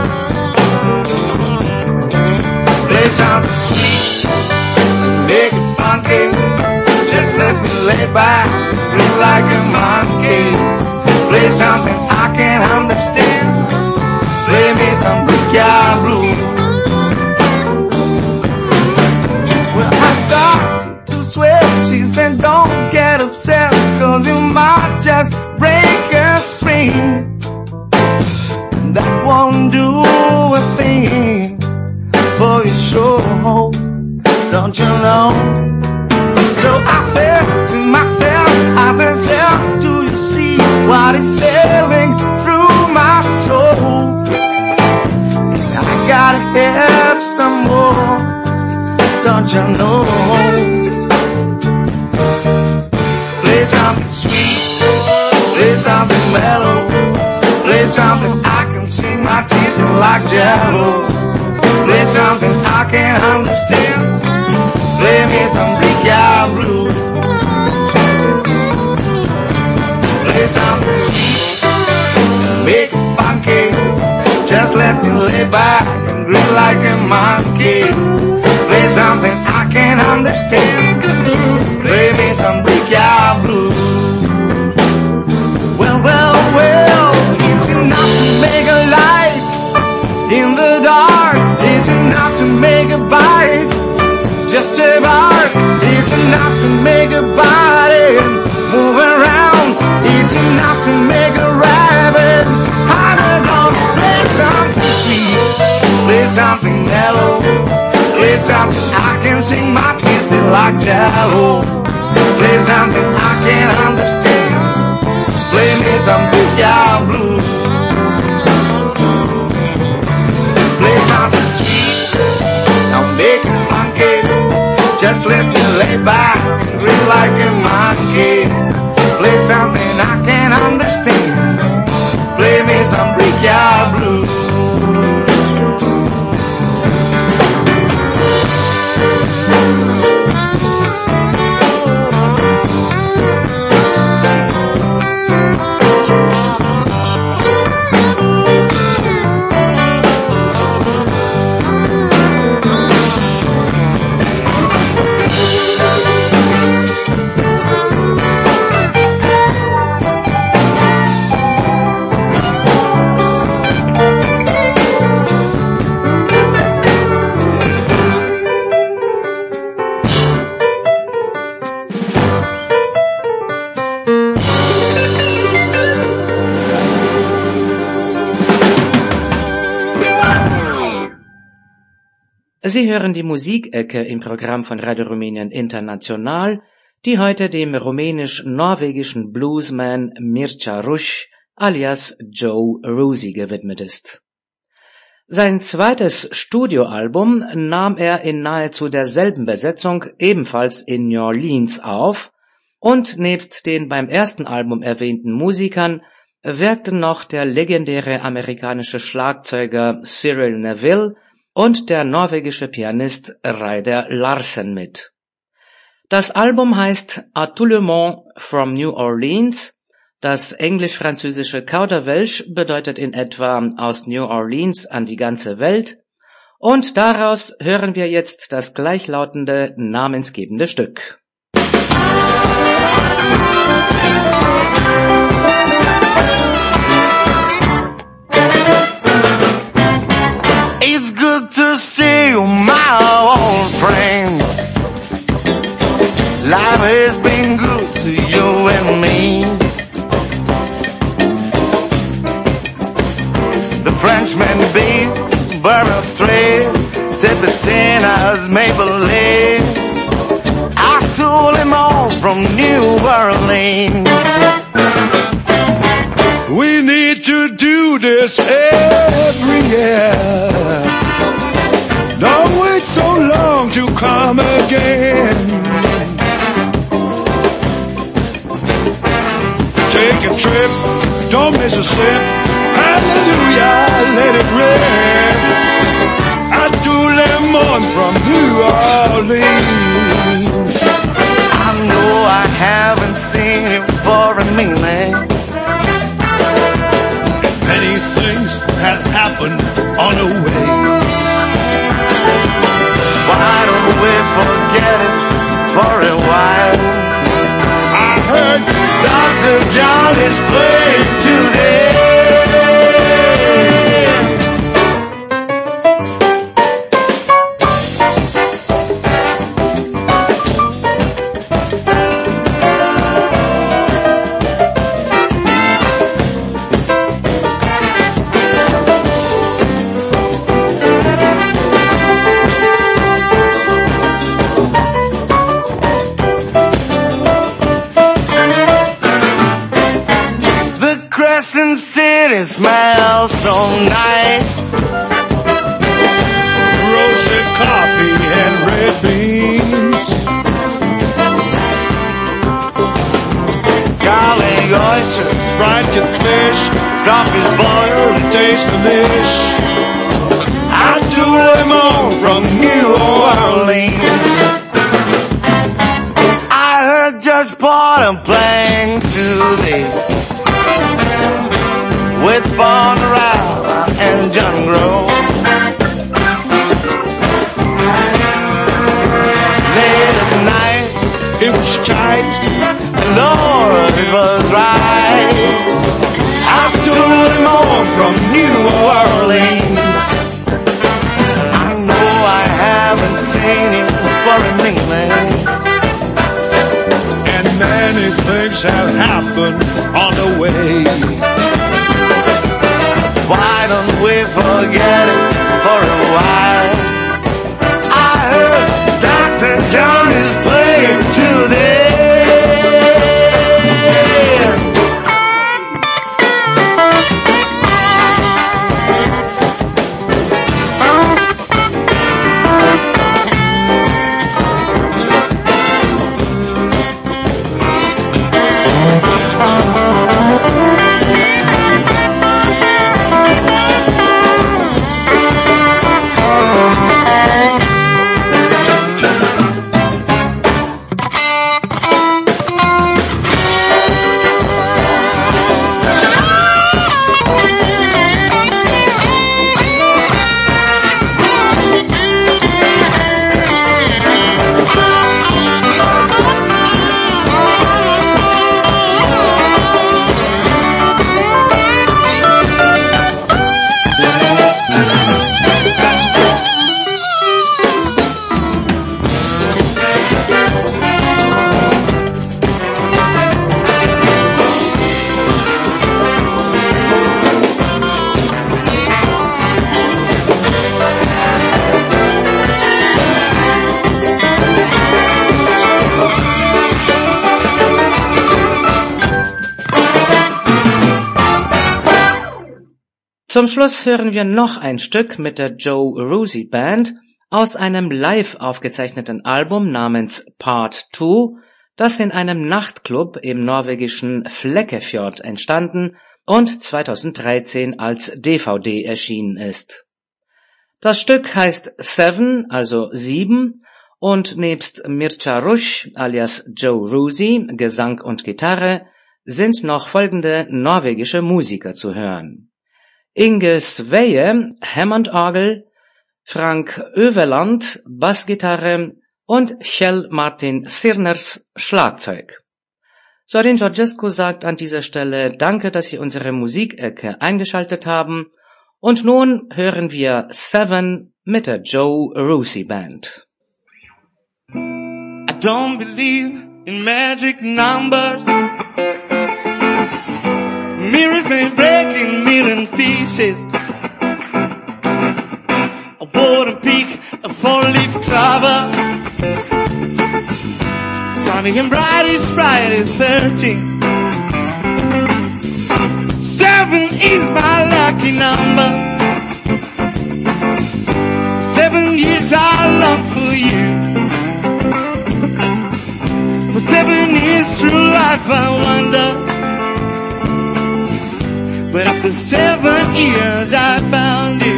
play something sweet, make it funky, just let me lay back, look like a monkey, play something I can understand, play me some Brickyard Blues. Well, I started to sweat. She that won't do a thing for your soul, don't you know? So I said to myself, I said, self, do you see what is sailing through my soul? And I gotta have some more, don't you know? Play something sweet, play something mellow, play something I can sing my teeth in like jello. Play something I can understand, play me some Bleak-Eyed Blues. Play something sweet, make it funky, just let me lay back and grin like a monkey. Play something I can understand, play me some Bleak-Eyed Blues. Well, it's enough to make a light in the dark, it's enough to make a bite, just a bark, it's enough to make a body move around, it's enough to make a rabbit hide alone. Play something sweet, play something mellow, play something I can sing my teeth in like jello. Play something I can understand, play me some Bleak-Eyed Blues. Play something sweet, now make it funky, just let me lay back and grin like a monkey. Play something I can understand, play me some Bleak-Eyed Blues. Sie hören die Musikecke im Programm von Radio Rumänien International, die heute dem rumänisch-norwegischen Bluesman Mircea Rush alias Joe Rusi gewidmet ist. Sein zweites Studioalbum nahm er in nahezu derselben Besetzung ebenfalls in New Orleans auf und nebst den beim ersten Album erwähnten Musikern wirkten noch der legendäre amerikanische Schlagzeuger Cyril Neville und der norwegische Pianist Reidar Larsen mit. Das Album heißt À tout le monde from New Orleans. Das englisch-französische Kauderwelsch bedeutet in etwa aus New Orleans an die ganze Welt. Und daraus hören wir jetzt das gleichlautende namensgebende Stück. It's good to see you, my old friend. Life has been good to you and me. The Frenchman beat Bourbon Street, Tipitina's Maple Leaf. I told him all from New Orleans. We need to do this every year. Don't wait so long to come again. Take a trip, don't miss a step. Hallelujah, let it rip. À tout le monde from New Orleans. I know I haven't seen you for a minute. Many things have happened on the way. Why don't we forget it for a while? I heard Dr. John is playing today. it smells so nice. Roasted coffee and red beans. Garlic oysters, fried fish, crawfish boiled, taste the dish. I do them all from New Orleans. I heard Judge Porter playing today with Von Rapp and John Grove. Late at night, it was tight, and Lord, it was right. I do them all from New Orleans. I know I haven't seen him for a minute, and many things have happened on the way. Why don't we forget it for a while? I heard Dr. John is playing today. Zum Schluss hören wir noch ein Stück mit der Joe Rusey Band aus einem live aufgezeichneten Album namens Part 2, das in einem Nachtclub im norwegischen Flekkefjord entstanden und 2013 als DVD erschienen ist. Das Stück heißt Seven, also 7, und nebst Mircha Rush alias Joe Rusey, Gesang und Gitarre, sind noch folgende norwegische Musiker zu hören: Inge Sveie, Hammondorgel, Frank Överland, Bassgitarre und Kjell Martin Sirners, Schlagzeug. Sorin Georgescu sagt an dieser Stelle Danke, dass Sie unsere Musikecke eingeschaltet haben, und nun hören wir Seven mit der Joe Rusey Band. I don't believe in magic numbers. Mirrors may break in a million pieces. A wooden peak, a four-leaf clover. Sunny and bright is Friday 13. 7 is my lucky number. 7 years I long for you. For 7 years through life I wonder. But after 7 years I found you.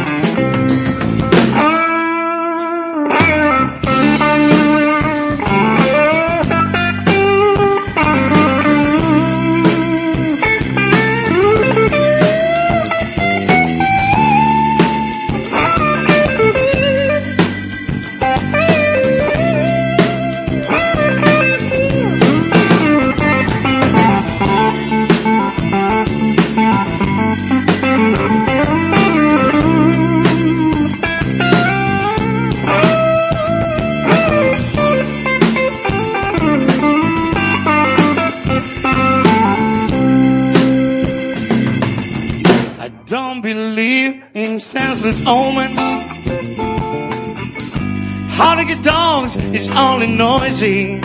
Senseless omens. Howling dogs is only noisy.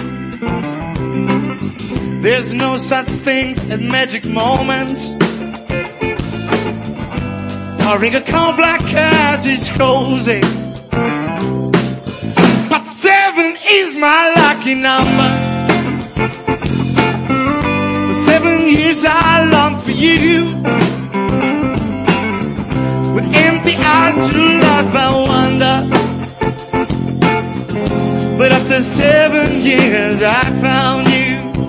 There's no such thing as magic moments. I ring a cold black cat, it's cozy. But 7 is my lucky number. For 7 years I long for you. With empty eyes through life I wander. But after 7 years I found you.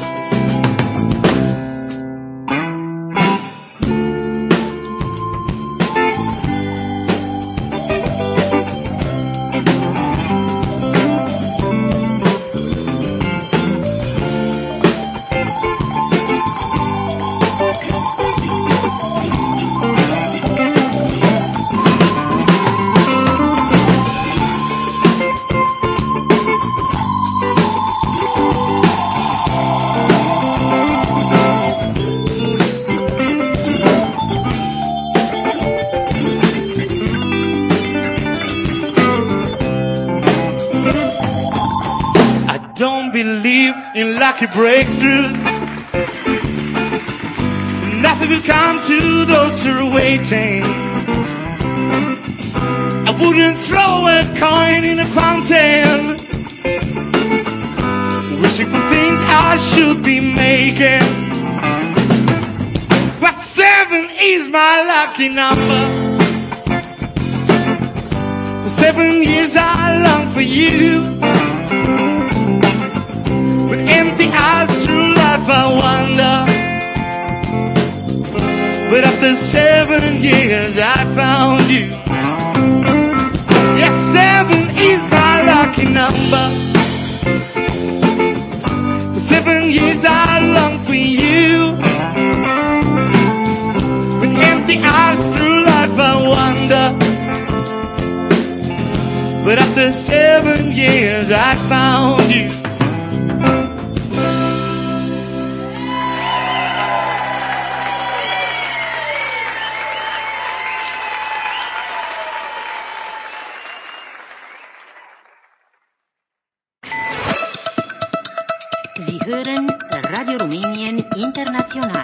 In lucky breakthroughs, nothing will come to those who are waiting. I wouldn't throw a coin in a fountain, wishing for things I should be making. But 7 is my lucky number. For 7 years I long for you. Empty eyes through life I wander. But after 7 years I found you. Yes, 7 is my lucky number. For 7 years I long for you. With empty eyes through life I wander. But after 7 years I found you. Sie hören Radio Rumänien International.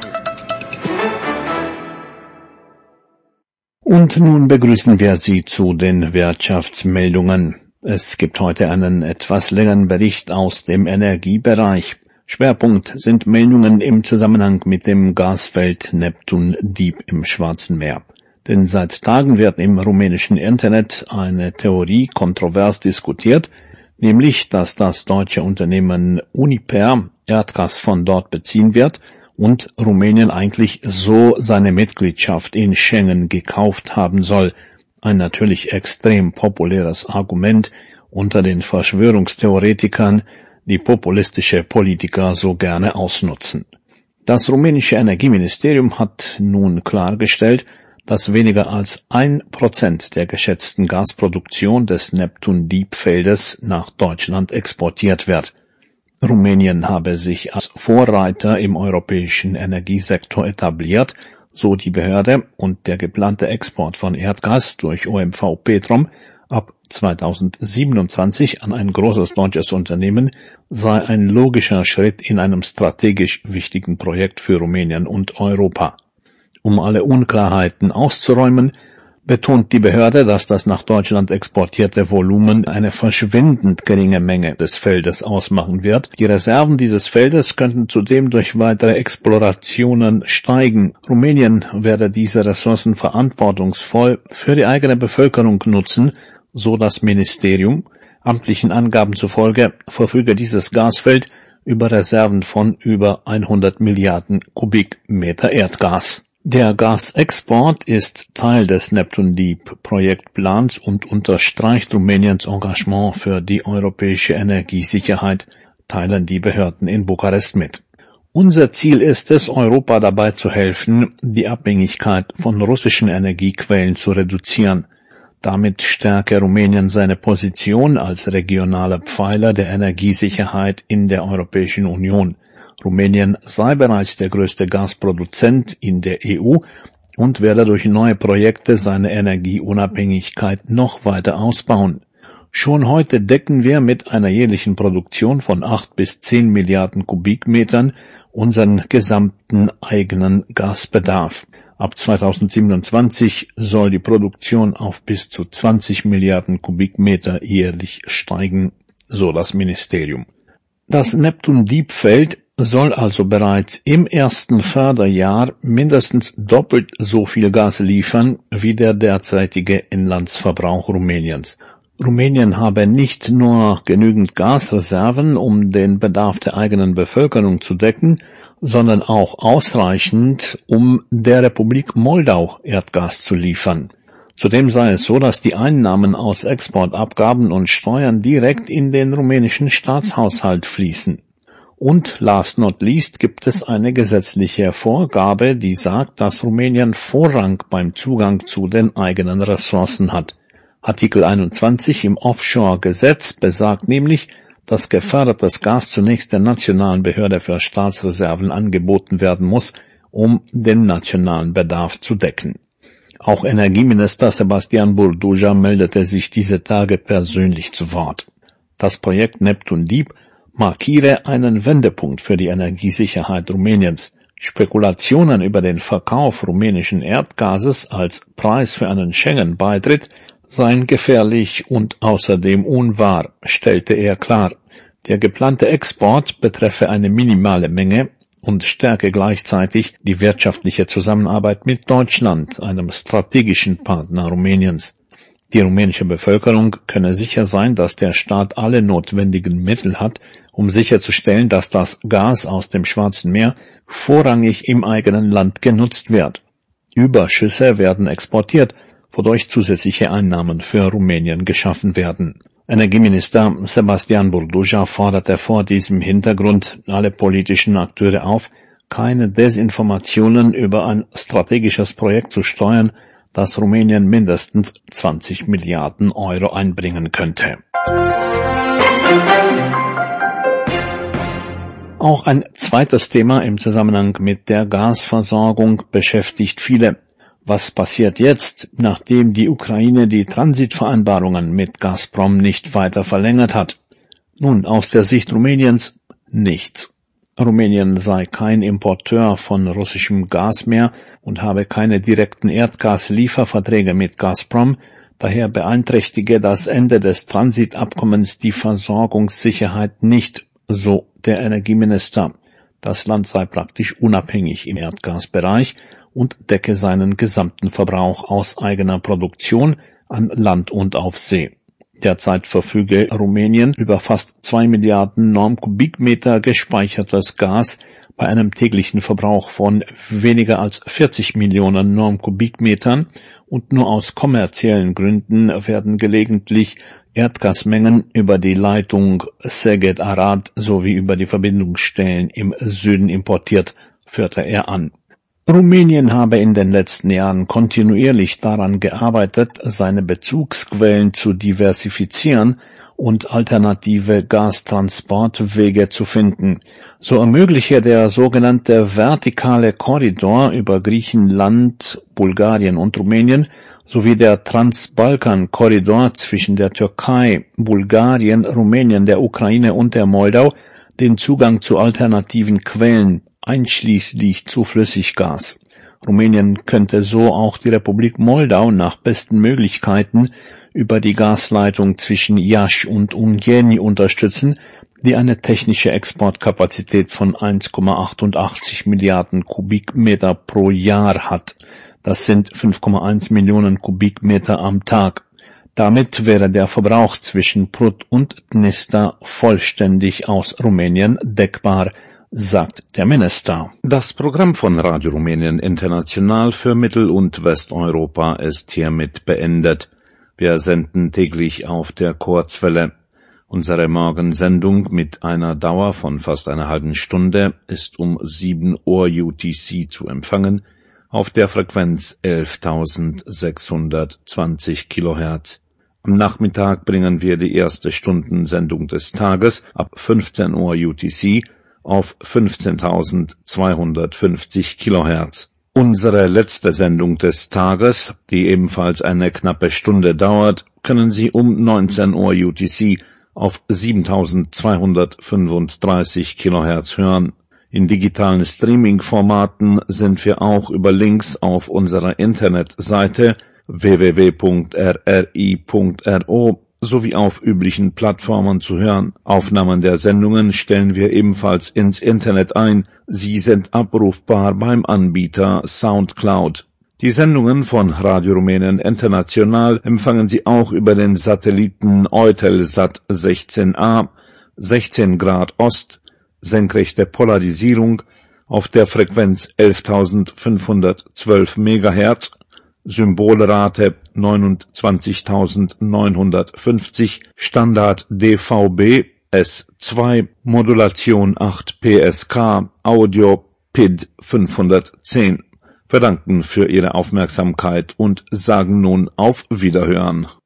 Und nun begrüßen wir Sie zu den Wirtschaftsmeldungen. Es gibt heute einen etwas längeren Bericht aus dem Energiebereich. Schwerpunkt sind Meldungen im Zusammenhang mit dem Gasfeld Neptun Deep im Schwarzen Meer. Denn seit Tagen wird im rumänischen Internet eine Theorie kontrovers diskutiert, nämlich, dass das deutsche Unternehmen Uniper Erdgas von dort beziehen wird und Rumänien eigentlich so seine Mitgliedschaft in Schengen gekauft haben soll. Ein natürlich extrem populäres Argument unter den Verschwörungstheoretikern, die populistische Politiker so gerne ausnutzen. Das rumänische Energieministerium hat nun klargestellt, dass weniger als 1% der geschätzten Gasproduktion des Neptun Deep Feldes nach Deutschland exportiert wird. Rumänien habe sich als Vorreiter im europäischen Energiesektor etabliert, so die Behörde, und der geplante Export von Erdgas durch OMV Petrom ab 2027 an ein großes deutsches Unternehmen sei ein logischer Schritt in einem strategisch wichtigen Projekt für Rumänien und Europa. Um alle Unklarheiten auszuräumen, betont die Behörde, dass das nach Deutschland exportierte Volumen eine verschwindend geringe Menge des Feldes ausmachen wird. Die Reserven dieses Feldes könnten zudem durch weitere Explorationen steigen. Rumänien werde diese Ressourcen verantwortungsvoll für die eigene Bevölkerung nutzen, so das Ministerium. Amtlichen Angaben zufolge verfüge dieses Gasfeld über Reserven von über 100 Milliarden Kubikmeter Erdgas. Der Gasexport ist Teil des Neptun Deep Projektplans und unterstreicht Rumäniens Engagement für die europäische Energiesicherheit, teilen die Behörden in Bukarest mit. Unser Ziel ist es, Europa dabei zu helfen, die Abhängigkeit von russischen Energiequellen zu reduzieren. Damit stärke Rumänien seine Position als regionaler Pfeiler der Energiesicherheit in der Europäischen Union. Rumänien sei bereits der größte Gasproduzent in der EU und werde durch neue Projekte seine Energieunabhängigkeit noch weiter ausbauen. Schon heute decken wir mit einer jährlichen Produktion von 8 bis 10 Milliarden Kubikmetern unseren gesamten eigenen Gasbedarf. Ab 2027 soll die Produktion auf bis zu 20 Milliarden Kubikmeter jährlich steigen, so das Ministerium. Das Neptun-Deep-Feld soll also bereits im ersten Förderjahr mindestens doppelt so viel Gas liefern wie der derzeitige Inlandsverbrauch Rumäniens. Rumänien habe nicht nur genügend Gasreserven, um den Bedarf der eigenen Bevölkerung zu decken, sondern auch ausreichend, um der Republik Moldau Erdgas zu liefern. Zudem sei es so, dass die Einnahmen aus Exportabgaben und Steuern direkt in den rumänischen Staatshaushalt fließen. Und last not least gibt es eine gesetzliche Vorgabe, die sagt, dass Rumänien Vorrang beim Zugang zu den eigenen Ressourcen hat. Artikel 21 im Offshore-Gesetz besagt nämlich, dass gefördertes Gas zunächst der nationalen Behörde für Staatsreserven angeboten werden muss, um den nationalen Bedarf zu decken. Auch Energieminister Sebastian Burduja meldete sich diese Tage persönlich zu Wort. Das Projekt Neptun Deep markiere einen Wendepunkt für die Energiesicherheit Rumäniens. Spekulationen über den Verkauf rumänischen Erdgases als Preis für einen Schengen-Beitritt seien gefährlich und außerdem unwahr, stellte er klar. Der geplante Export betreffe eine minimale Menge und stärke gleichzeitig die wirtschaftliche Zusammenarbeit mit Deutschland, einem strategischen Partner Rumäniens. Die rumänische Bevölkerung könne sicher sein, dass der Staat alle notwendigen Mittel hat, um sicherzustellen, dass das Gas aus dem Schwarzen Meer vorrangig im eigenen Land genutzt wird. Überschüsse werden exportiert, wodurch zusätzliche Einnahmen für Rumänien geschaffen werden. Energieminister Sebastian Burduja forderte vor diesem Hintergrund alle politischen Akteure auf, keine Desinformationen über ein strategisches Projekt zu steuern, das Rumänien mindestens 20 Milliarden Euro einbringen könnte. Auch ein zweites Thema im Zusammenhang mit der Gasversorgung beschäftigt viele. Was passiert jetzt, nachdem die Ukraine die Transitvereinbarungen mit Gazprom nicht weiter verlängert hat? Nun, aus der Sicht Rumäniens nichts. Rumänien sei kein Importeur von russischem Gas mehr und habe keine direkten Erdgaslieferverträge mit Gazprom, daher beeinträchtige das Ende des Transitabkommens die Versorgungssicherheit nicht, so der Energieminister. Das Land sei praktisch unabhängig im Erdgasbereich und decke seinen gesamten Verbrauch aus eigener Produktion an Land und auf See. Derzeit verfüge Rumänien über fast 2 Milliarden Normkubikmeter gespeichertes Gas bei einem täglichen Verbrauch von weniger als 40 Millionen Normkubikmetern und nur aus kommerziellen Gründen werden gelegentlich Erdgasmengen über die Leitung Szeged-Arad sowie über die Verbindungsstellen im Süden importiert, führte er an. Rumänien habe in den letzten Jahren kontinuierlich daran gearbeitet, seine Bezugsquellen zu diversifizieren und alternative Gastransportwege zu finden. So ermögliche der sogenannte vertikale Korridor über Griechenland, Bulgarien und Rumänien sowie der Transbalkan-Korridor zwischen der Türkei, Bulgarien, Rumänien, der Ukraine und der Moldau den Zugang zu alternativen Quellen, einschließlich zu Flüssiggas. Rumänien könnte so auch die Republik Moldau nach besten Möglichkeiten über die Gasleitung zwischen Iași und Ungheni unterstützen, die eine technische Exportkapazität von 1,88 Milliarden Kubikmeter pro Jahr hat. Das sind 5,1 Millionen Kubikmeter am Tag. Damit wäre der Verbrauch zwischen Prut und Dniester vollständig aus Rumänien deckbar, sagt der Minister. Das Programm von Radio Rumänien International für Mittel- und Westeuropa ist hiermit beendet. Wir senden täglich auf der Kurzwelle. Unsere Morgensendung mit einer Dauer von fast einer halben Stunde ist um 7 Uhr UTC zu empfangen auf der Frequenz 11.620 kHz. Am Nachmittag bringen wir die erste Stundensendung des Tages ab 15 Uhr UTC auf 15.250 kHz. Unsere letzte Sendung des Tages, die ebenfalls eine knappe Stunde dauert, können Sie um 19 Uhr UTC auf 7.235 kHz hören. In digitalen Streaming-Formaten sind wir auch über Links auf unserer Internetseite www.rri.ro sowie auf üblichen Plattformen zu hören. Aufnahmen der Sendungen stellen wir ebenfalls ins Internet ein. Sie sind abrufbar beim Anbieter Soundcloud. Die Sendungen von Radio Rumänien International empfangen Sie auch über den Satelliten Eutelsat 16A, 16 Grad Ost, senkrechte Polarisierung auf der Frequenz 11.512 MHz, Symbolrate 29.950, Standard DVB S2, Modulation 8 PSK, Audio PID 510. Wir danken für Ihre Aufmerksamkeit und sagen nun auf Wiederhören.